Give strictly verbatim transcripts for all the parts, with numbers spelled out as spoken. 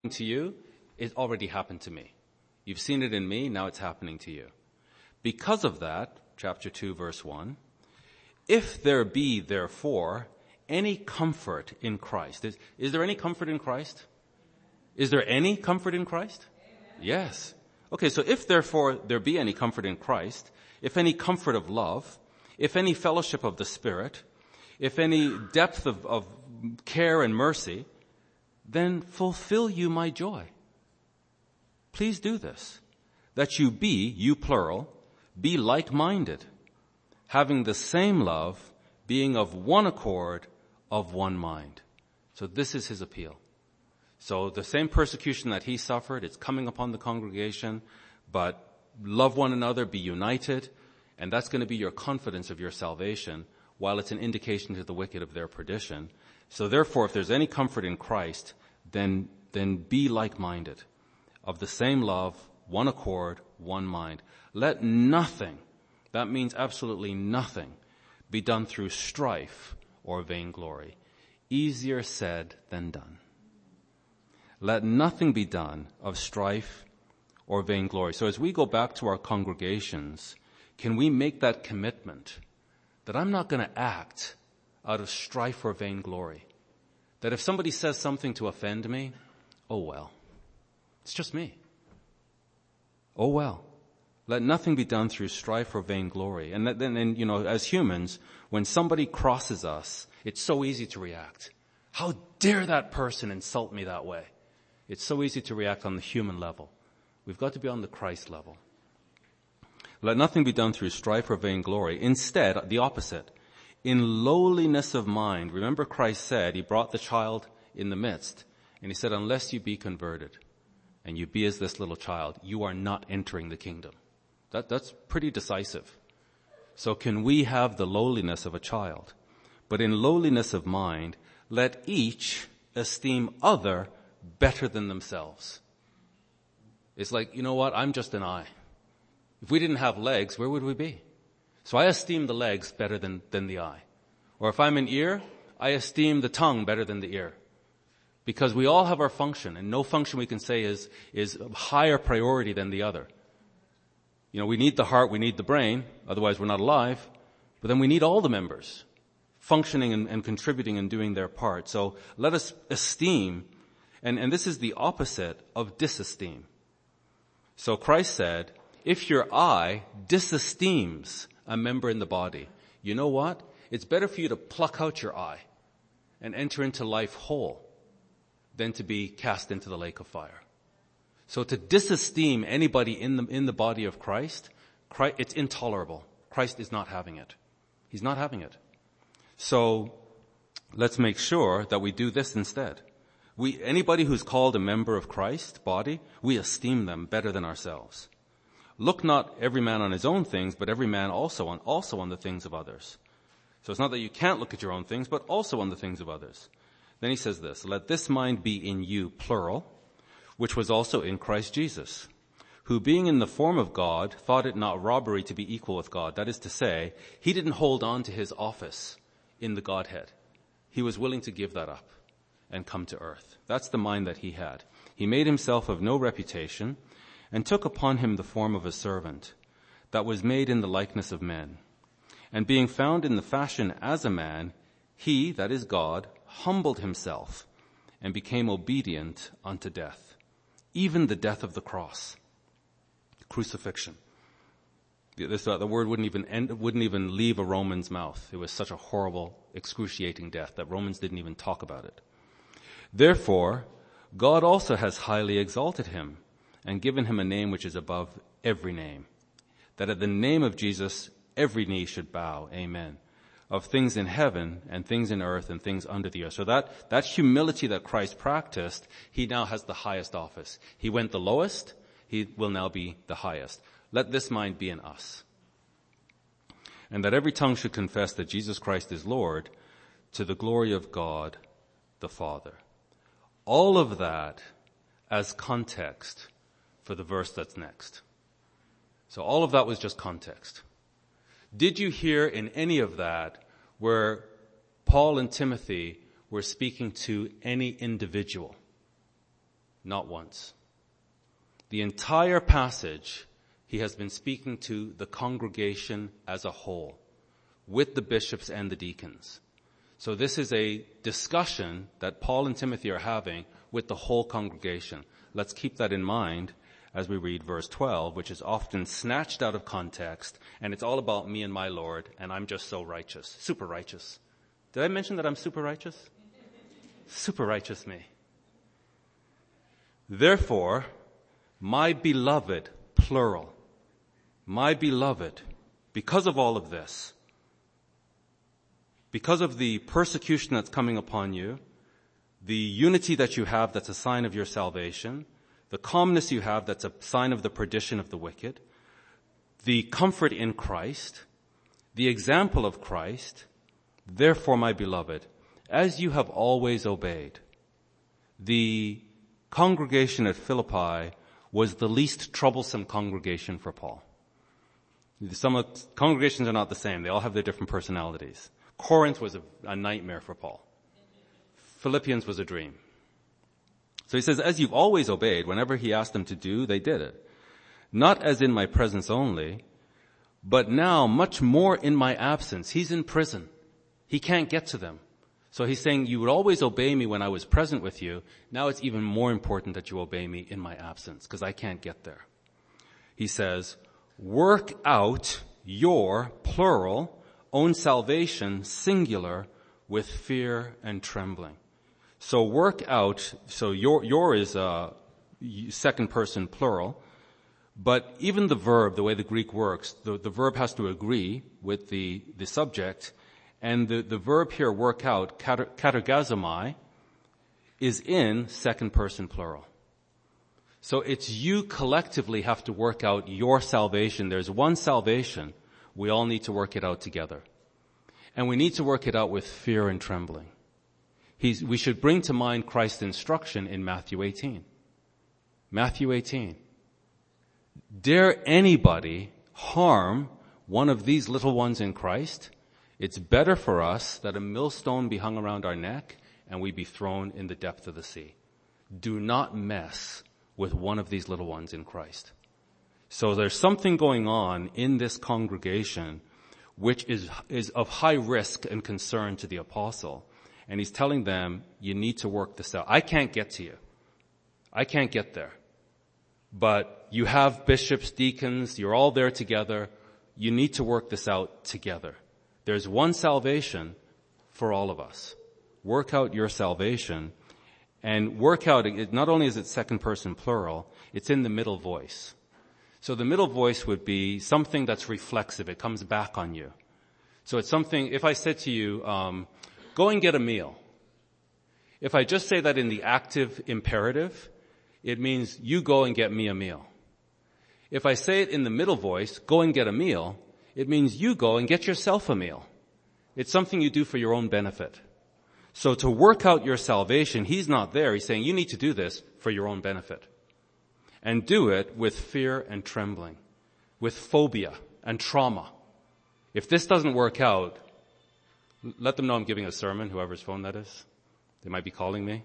to you, it already happened to me. You've seen it in me, now it's happening to you. Because of that, chapter two, verse one, if there be, therefore, any comfort in Christ. Is, is there any comfort in Christ? Is there any comfort in Christ? Amen. Yes. Okay, so if therefore there be any comfort in Christ, if any comfort of love, if any fellowship of the Spirit, if any depth of, of care and mercy, then fulfill you my joy. Please do this, that you be, you plural, be like-minded, having the same love, being of one accord, of one mind. So this is his appeal. So the same persecution that he suffered, it's coming upon the congregation, but love one another, be united, and that's going to be your confidence of your salvation, while it's an indication to the wicked of their perdition. So therefore, if there's any comfort in Christ, then, then be like-minded, of the same love, one accord, one mind. Let nothing, that means absolutely nothing, be done through strife or vainglory. Easier said than done. Let nothing be done of strife or vainglory. So as we go back to our congregations, can we make that commitment that I'm not going to act out of strife or vainglory? That if somebody says something to offend me, oh well, it's just me. Oh well. Let nothing be done through strife or vainglory. And then, and, you know, as humans, when somebody crosses us, it's so easy to react. How dare that person insult me that way? It's so easy to react on the human level. We've got to be on the Christ level. Let nothing be done through strife or vainglory. Instead, the opposite. In lowliness of mind. Remember Christ said, he brought the child in the midst. And he said, unless you be converted and you be as this little child, you are not entering the kingdom. That, that's pretty decisive. So can we have the lowliness of a child? But in lowliness of mind, let each esteem other better than themselves. It's like, you know what? I'm just an eye. If we didn't have legs, where would we be? So I esteem the legs better than, than the eye. Or if I'm an ear, I esteem the tongue better than the ear. Because we all have our function, and no function we can say is, is higher priority than the other. You know, we need the heart, we need the brain, otherwise we're not alive. But then we need all the members functioning and, and contributing and doing their part. So let us esteem, and, and this is the opposite of disesteem. So Christ said, if your eye disesteems a member in the body, you know what? It's better for you to pluck out your eye and enter into life whole than to be cast into the lake of fire. So to disesteem anybody in the, in the body of Christ, Christ, it's intolerable. Christ is not having it. He's not having it. So let's make sure that we do this instead. We, anybody who's called a member of Christ's body, we esteem them better than ourselves. Look not every man on his own things, but every man also on, also on the things of others. So it's not that you can't look at your own things, but also on the things of others. Then he says this, let this mind be in you, plural, which was also in Christ Jesus, who being in the form of God, thought it not robbery to be equal with God. That is to say, he didn't hold on to his office in the Godhead. He was willing to give that up and come to earth. That's the mind that he had. He made himself of no reputation and took upon him the form of a servant that was made in the likeness of men. And being found in the fashion as a man, he, that is God, humbled himself and became obedient unto death, even the death of the cross, crucifixion. This, uh, the word wouldn't even end, wouldn't even leave a Roman's mouth. It was such a horrible, excruciating death that Romans didn't even talk about it. Therefore, God also has highly exalted him and given him a name which is above every name, that at the name of Jesus every knee should bow. Amen. Of things in heaven and things in earth and things under the earth. So that, that humility that Christ practiced, he now has the highest office. He went the lowest, he will now be the highest. Let this mind be in us. And that every tongue should confess that Jesus Christ is Lord, to the glory of God the Father. All of that as context for the verse that's next. So all of that was just context. Did you hear in any of that where Paul and Timothy were speaking to any individual? Not once. The entire passage, he has been speaking to the congregation as a whole, with the bishops and the deacons. So this is a discussion that Paul and Timothy are having with the whole congregation. Let's keep that in mind as we read verse twelve, which is often snatched out of context, and it's all about me and my Lord, and I'm just so righteous, super righteous. Did I mention that I'm super righteous? Super righteous me. Therefore, my beloved, plural, my beloved, because of all of this, because of the persecution that's coming upon you, the unity that you have that's a sign of your salvation, the calmness you have that's a sign of the perdition of the wicked, the comfort in Christ, the example of Christ, therefore, my beloved, as you have always obeyed. The congregation at Philippi was the least troublesome congregation for Paul. Some of, congregations are not the same. They all have their different personalities. Corinth was a, a nightmare for Paul. Philippians was a dream. So he says, as you've always obeyed, whenever he asked them to do, they did it. Not as in my presence only, but now much more in my absence. He's in prison. He can't get to them. So he's saying, you would always obey me when I was present with you. Now it's even more important that you obey me in my absence, because I can't get there. He says, work out your, plural, own salvation, singular, with fear and trembling. So work out, so your, your is uh second person plural, but even the verb, the way the Greek works, the, the verb has to agree with the, the subject, and the, the verb here, work out, katergazomai, is in second person plural. So it's you collectively have to work out your salvation. There's one salvation. We all need to work it out together. And we need to work it out with fear and trembling. He's, we should bring to mind Christ's instruction in Matthew eighteen. Matthew eighteen. Dare anybody harm one of these little ones in Christ? It's better for us that a millstone be hung around our neck and we be thrown in the depth of the sea. Do not mess with one of these little ones in Christ. So there's something going on in this congregation which is, is of high risk and concern to the apostle. And he's telling them, you need to work this out. I can't get to you. I can't get there. But you have bishops, deacons, you're all there together. You need to work this out together. There's one salvation for all of us. Work out your salvation. And work out, not only is it second person plural, it's in the middle voice. So the middle voice would be something that's reflexive. It comes back on you. So it's something, if I said to you, um, go and get a meal. If I just say that in the active imperative, it means you go and get me a meal. If I say it in the middle voice, go and get a meal, it means you go and get yourself a meal. It's something you do for your own benefit. So to work out your salvation, he's not there. He's saying you need to do this for your own benefit. And do it with fear and trembling, with phobia and trauma. If this doesn't work out, let them know I'm giving a sermon, whoever's phone that is. They might be calling me.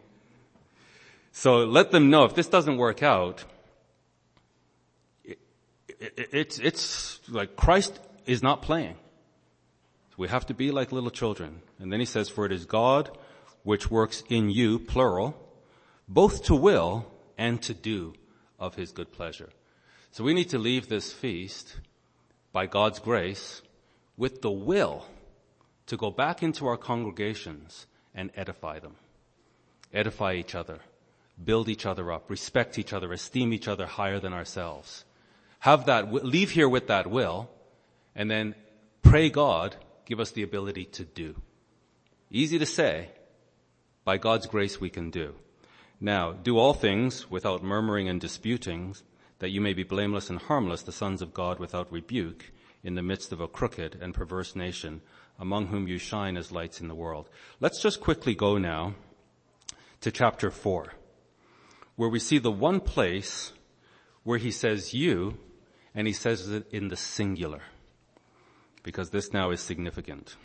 So let them know if this doesn't work out, it, it, it's, it's like Christ is not playing. We have to be like little children. And then he says, for it is God which works in you, plural, both to will and to do of his good pleasure. So we need to leave this feast by God's grace with the will to go back into our congregations and edify them. Edify each other. Build each other up. Respect each other. Esteem each other higher than ourselves. Have that, leave here with that will, and then pray God, give us the ability to do. Easy to say. By God's grace we can do. Now, do all things without murmuring and disputing, that you may be blameless and harmless, the sons of God without rebuke, in the midst of a crooked and perverse nation, among whom you shine as lights in the world. Let's just quickly go now to chapter four, where we see the one place where he says you, and he says it in the singular, because this now is significant.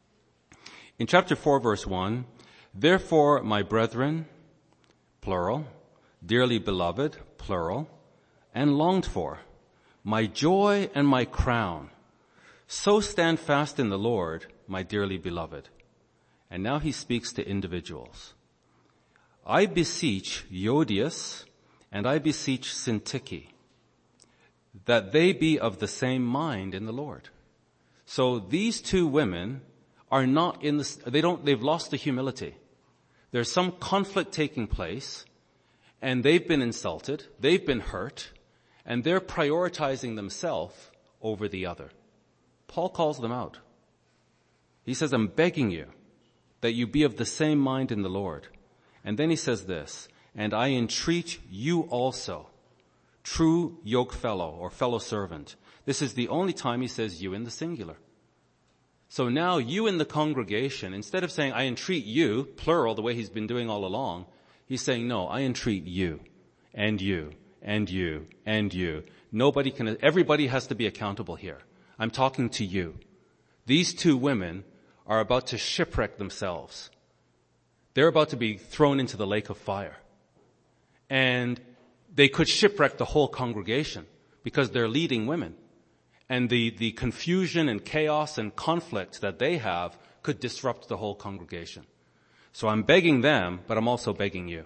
In chapter four, verse one, therefore, my brethren, plural, dearly beloved, plural, and longed for, my joy and my crown. So stand fast in the Lord, my dearly beloved. And now he speaks to individuals. I beseech Euodias and I beseech Syntyche that they be of the same mind in the Lord. So these two women are not in the, they don't, they've lost the humility. There's some conflict taking place and they've been insulted, they've been hurt, and they're prioritizing themselves over the other. Paul calls them out. He says, I'm begging you that you be of the same mind in the Lord. And then he says this, and I entreat you also, true yoke fellow or fellow servant. This is the only time he says you in the singular. So now you in the congregation, instead of saying I entreat you, plural, the way he's been doing all along, he's saying no, I entreat you and you and you and you. Nobody can, everybody has to be accountable here. I'm talking to you. These two women are about to shipwreck themselves. They're about to be thrown into the lake of fire. And they could shipwreck the whole congregation because they're leading women. And the, the confusion and chaos and conflict that they have could disrupt the whole congregation. So I'm begging them, but I'm also begging you.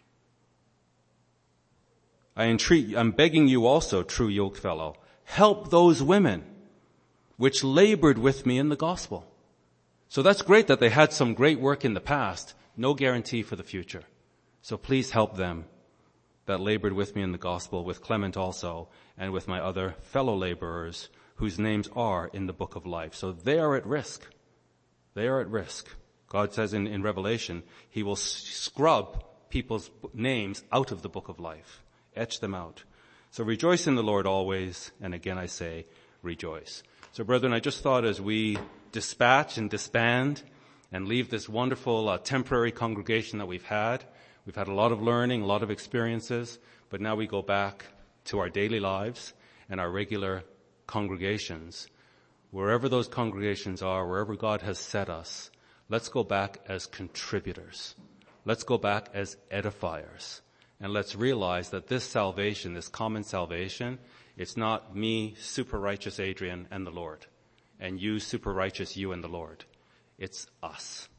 I entreat, I'm begging you also, true yoke fellow, help those women which labored with me in the gospel. So that's great that they had some great work in the past, no guarantee for the future. So please help them that labored with me in the gospel, with Clement also, and with my other fellow laborers whose names are in the book of life. So they are at risk. They are at risk. God says in, in Revelation, he will scrub people's names out of the book of life, etch them out. So rejoice in the Lord always, and again I say, rejoice. So brethren, I just thought as we dispatch and disband and leave this wonderful uh, temporary congregation that we've had, we've had a lot of learning, a lot of experiences, but now we go back to our daily lives and our regular congregations. Wherever those congregations are, wherever God has set us, let's go back as contributors. Let's go back as edifiers. And let's realize that this salvation, this common salvation, it's not me, super righteous Adrian, and the Lord, and you, super righteous you and the Lord. It's us.